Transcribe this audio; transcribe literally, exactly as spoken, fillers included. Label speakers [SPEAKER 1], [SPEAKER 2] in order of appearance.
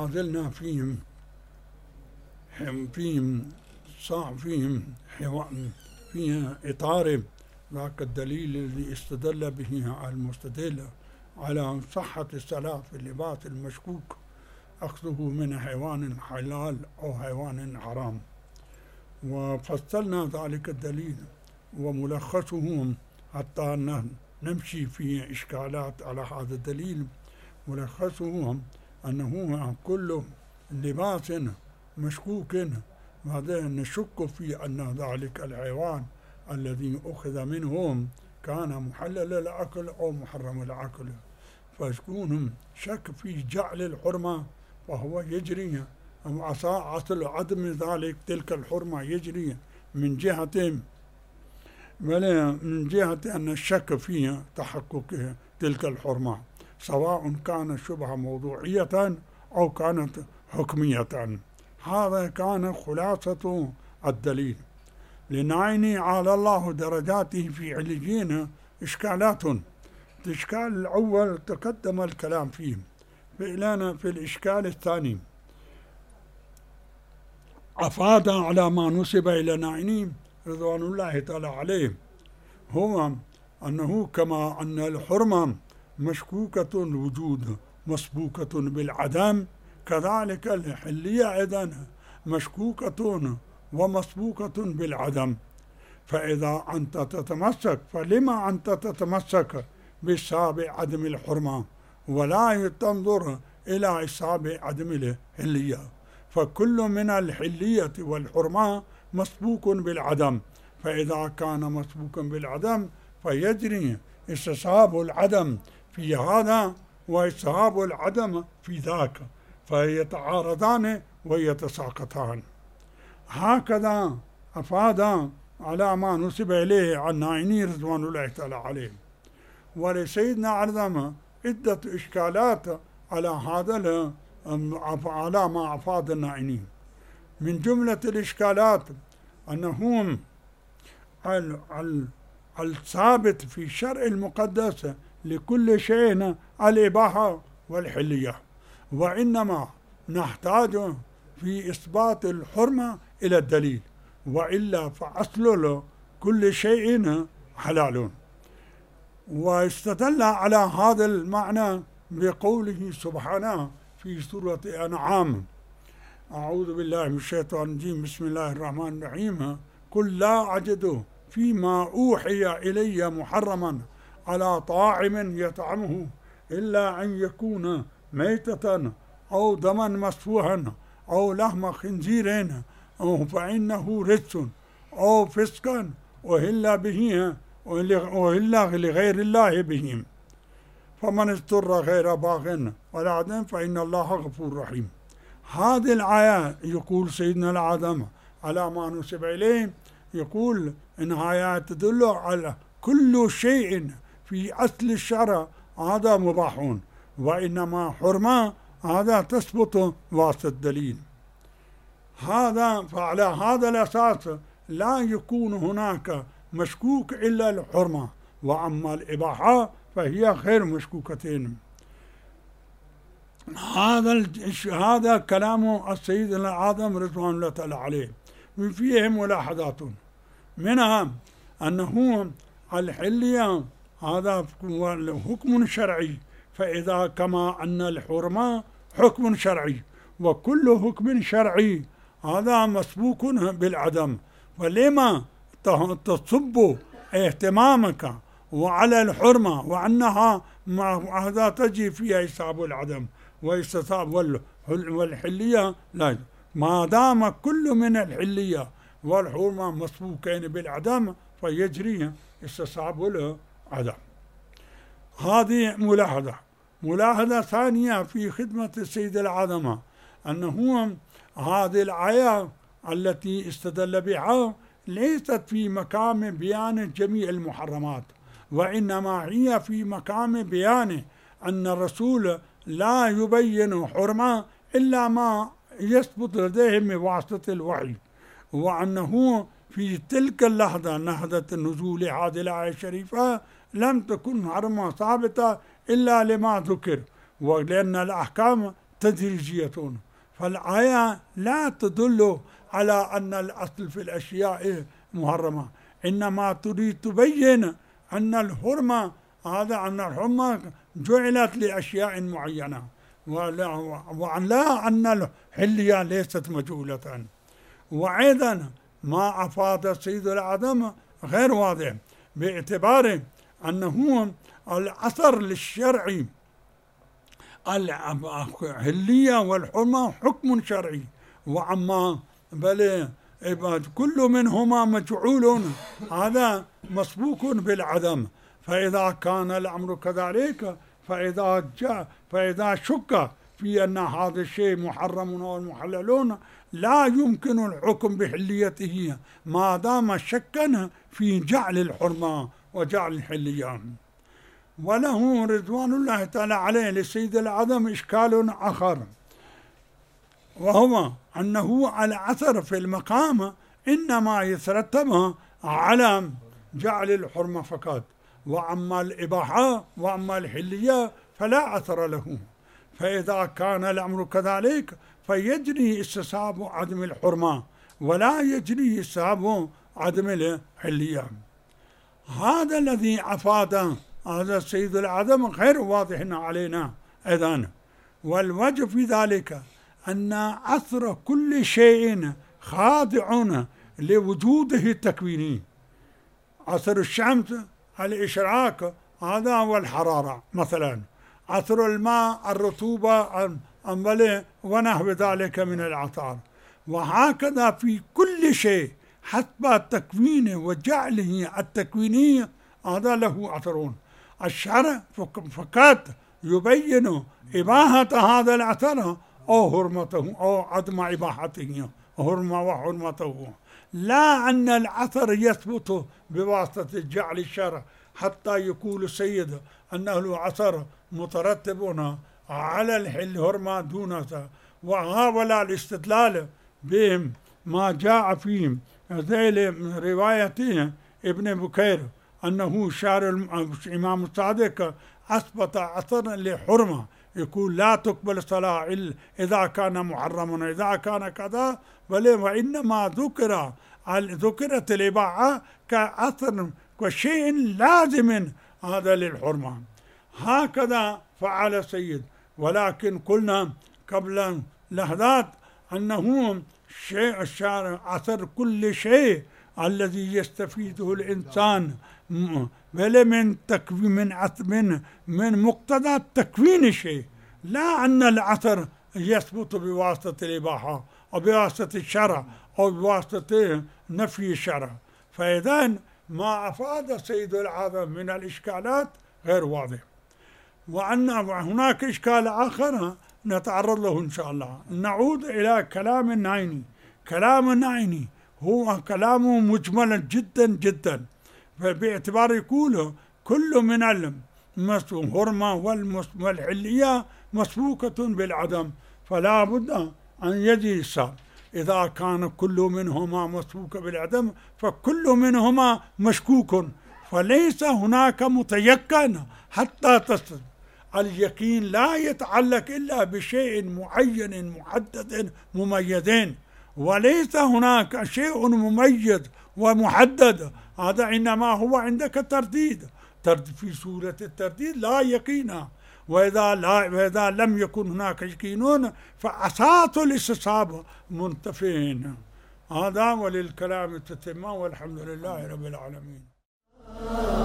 [SPEAKER 1] ما زلنا فيهم فيهم صار فيهم فيها إطار ذاك الدليل الذي استدل به المستدل على صحة الصلاة في اللباس المشكوك أخذه من حيوان حلال أو حيوان حرام. وفصلنا ذلك الدليل وملخصه حتى نمشي في إشكالات على هذا الدليل. ملخصه أنه كل لباس مشكوك هذا نشك في أن ذلك الحيوان الذي أخذ منهم كان محلل الأكل أو محرم الأكل، فيكون شك في جعل الحرمة فهو يجري أصل عدم ذلك تلك الحرمة يجري من جهة من جهة أن الشك في تحقق تلك الحرمة سواء كان شبه موضوعية أو كانت حكمية. هذا كان خلاصة الدليل. لنعيني على الله درجاته في عليين إشكالات. الإشكال الأول تقدم الكلام فيه، فإلينا في الإشكال الثاني أفاد على ما نسب إلى نعيني رضوان الله تعالى عليه، هو أنه كما أن الحرمة مشكوكة الوجود مسبوكة بالعدم، كذلك الحلية أيضا مشكوكة ومسبوكة بالعدم. فإذا أنت تتمسك فلما أنت تتمسك بسبب عدم الحرمة ولا تنظر إلى سبب عدم الحلية؟ فكل من الحلية والحرمة مسبوك بالعدم، فإذا كان مسبوكا بالعدم فيجري استصحاب العدم في هذا واستصحاب العدم في ذاك، فيتعارضان ويتساقطان. هكذا أفاد على ما نسب إليه عن نعيني رضوان الله تعالى عليه. ولسيدنا أعظم عدة إشكالات على هذا على ما أفاد النعيني. من جملة الإشكالات أنه الثابت في الشرع المقدس لكل شيء الإباحة والحلية، وإنما نحتاج في إثبات الحرمة إلى الدليل، وإلا فأصل كل شيء حلال. واستدل على هذا المعنى بقوله سبحانه في سورة أنعام: أعوذ بالله من الشيطان الرجيم، بسم الله الرحمن الرحيم، قل لا أجد فيما أوحي إلي محرما على طاعم يطعمه إلا أن يكون ميتة أو دما مسفوحا أو لحم خنزير أو فإنه رجس أو فسقا أهل به أهل لغير الله به، فمن اضطر غير باغ ولا عاد فإن الله غفور رحيم. هذه الآية يقول سيدنا العظم على ما نسب إليه، يقول إن آيات تدل على كل شيء في أصل الشرع هذا مباح، وإنما حرمة هذا تثبت واسطة الدليل. هذا فعلى هذا الأساس لا يكون هناك مشكوك إلا الحرمة، وأما الإباحة فهي غير مشكوكتين. هذا هذا كلام السيد الأعظم رضوان الله تعالى عليه. فيه ملاحظات، منها أنه الحلية هذا حكم شرعي، فإذا كما أن الحرمة حكم شرعي، وكل حكم شرعي هذا مسبوك بالعدم، فلما تصب اهتمامك وعلى الحرمة وأنها هذا تجي فيها حساب العدم واستصحاب والحلية؟ لا، ما دام كل من الحلية والحرمة مسبوكين بالعدم فيجري استصحاب العدم. هذه ملاحظة. ملاحظة ثانية في خدمة السيد العظمة أنه هذه الآية التي استدل بها ليست في مقام بيان جميع المحرمات، وإنما هي في مقام بيان أن الرسول لا يبين حرمة إلا ما يثبت لديه بواسطة الوحي، وأنه في تلك اللحظة لحظة النزول هذه الآية الشريفة لم تكن حرمة ثابتة إلا لما ذكر، ولأن الأحكام تدريجية، فالآية لا تدل على أن الأصل في الأشياء محرمة، إنما تريد تبين أن الحرمة هذا أن الحرمة جعلت لأشياء معينة، وأن لا أن الحلية ليست مجهولة. وأيضا ما أفاد سيد العدم غير واضح، باعتبار أنه الأثر للشرع الحلية والحرمة حكم شرعي، وأما بل كل منهما مجعول هذا مسبوق بالعدم. فإذا كان الأمر كذلك، فإذا جاء فإذا شك في أن هذا الشيء محرم أو محلل لا يمكن الحكم بحليته ما دام شكا في جعل الحرمة وجعل الحلية. وله رضوان الله تعالى عليه لسيد العدم إشكال آخر، وهو أنه الأثر في المقام إنما يترتب على جعل الحرمة فقط، وأما الإباحة وأما الحلية فلا أثر له. فإذا كان الأمر كذلك فيجري استصحاب عدم الحرمة ولا يجري استصحاب عدم الحلية. هذا الذي أفاد هذا السيد العدم غير واضح علينا أيضا. والوجه في ذلك أن أثر كل شيء خاضع لوجوده التكويني. أثر الشمس الإشراق هذا هو الحرارة مثلا، أثر الماء الرطوبة أمبلي ونحو ذلك من الأعطار. وهكذا في كل شيء حسب تكوينه وجعله التكويني هذا له أثرون. الشرع فقط يبين إباحة هذا الأثر أو حرمته أو عدم إباحته، حرمة وحرمته، لا أن الأثر يثبت بواسطة جعل الشرع حتى يقول السيد أنه الأثر مترتب على الحل حرمة دونها. وهؤلاء الاستدلال بهم ما جاء في ذيل رواية ابن بكير أنه شارع الإمام الصادق أثبت أثرا لحرمة، يقول لا تقبل صلاة إذا كان محرما إذا كان كذا، بل وإنما ذكر ذكرت الإباحة كأثر وشيء لازم هذا للحرمة. هكذا فعل السيد. ولكن قلنا قبل لحظات أنه شيء الشارع أثر كل شيء الذي يستفيده الإنسان بل من تكوين من من من مقتضى تكوين الشيء، لا أن الأثر يثبت بواسطة الإباحة أو بواسطة الشرع أو بواسطة نفي الشرع. فإذا ما أفاد سيد العدم من الإشكالات غير واضح. وأن هناك إشكال آخر نتعرض له إن شاء الله. نعود إلى كلام النعيني. كلام النعيني هو كلامه مجملا جدا جدا، باعتبار يقول كل من الحرمة والحلية مسبوقة بالعدم، فلا بد أن يجي السبب. إذا كان كل منهما مسبوق بالعدم فكل منهما مشكوك، فليس هناك متيقن حتى تصل. اليقين لا يتعلق إلا بشيء معين محدد مميزين، وليس هناك شيء مميز ومحدد، هذا إنما هو عندك ترديد. في سورة الترديد لا يقين، وإذا, لا وإذا لم يكن هناك يقين فأساس الاستصحاب منتفين. هذا وللكلام تتمة، والحمد لله رب العالمين.